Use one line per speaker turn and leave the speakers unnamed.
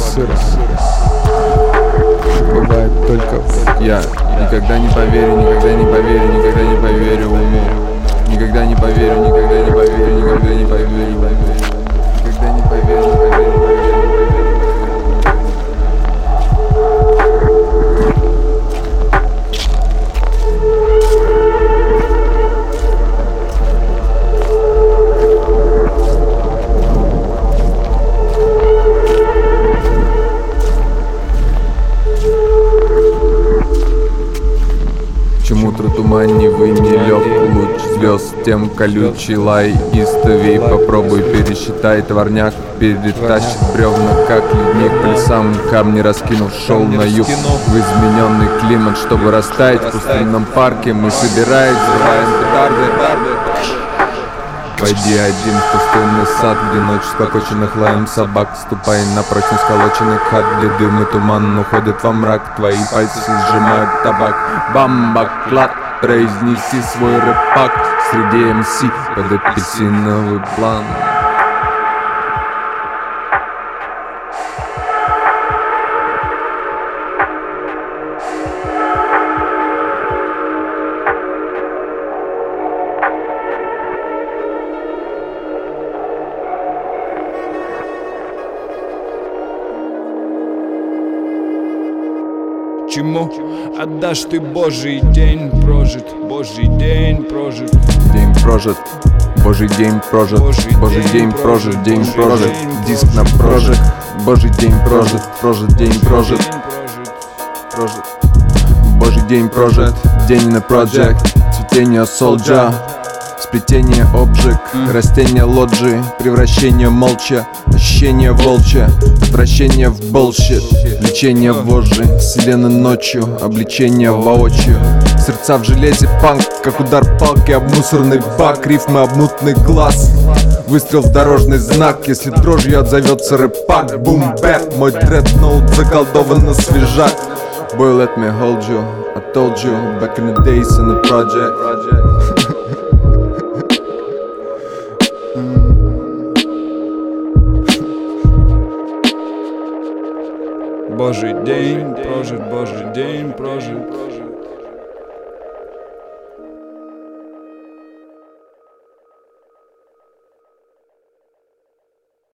сыра. Бывает только я никогда не поверю, никогда не поверю, никогда не поверю уму. Никогда не поверю, никогда не поверю, никогда не поверю уму. Никогда не поверю, никогда не поверю. Чем утро туманнивый не лег луч звезд, тем колючий лай истовей. Попробуй пересчитай, товарняк перетащит бревна, как ледник. По лесам камни раскинув, шел на юг в измененный климат, чтобы растаять в пустынном парке. Мы собираясь, взрываем петарды. Войди один в пустынный сад, где ночь склокоченных лаем собак. Ступай на прочно сколоченный хат, где дым и туман уходят во мрак. Твои пальцы сжимают табак. Бамбаклад, произнеси свой рэпак среди МС под апельсиновый план.
Чему отдашь ты Божий день прожит, Божий день прожит.
День прожит, Божий день прожит, Божий день прожит, день прожит. Диск на прожит, Божий день прожит, прожит день прожит, прожит. Божий день прожит, день на проджект, цветение солджа. Сплетение обжиг, растение лоджии, превращение молча, ощущение волчье, отвращение в болщит, лечение вожжи, вселенной ночью, обличение воочию. Сердца в железе, панк, как удар палки об мусорный бак, рифмы об мутный глаз. Выстрел в дорожный знак, если дрожью отзовется рэпак. Бум-бэп, мой дредноут заколдован на свежак. Boy, let me hold you, I told you, back in the days in the project.
Божий день прожит, Божий день прожит.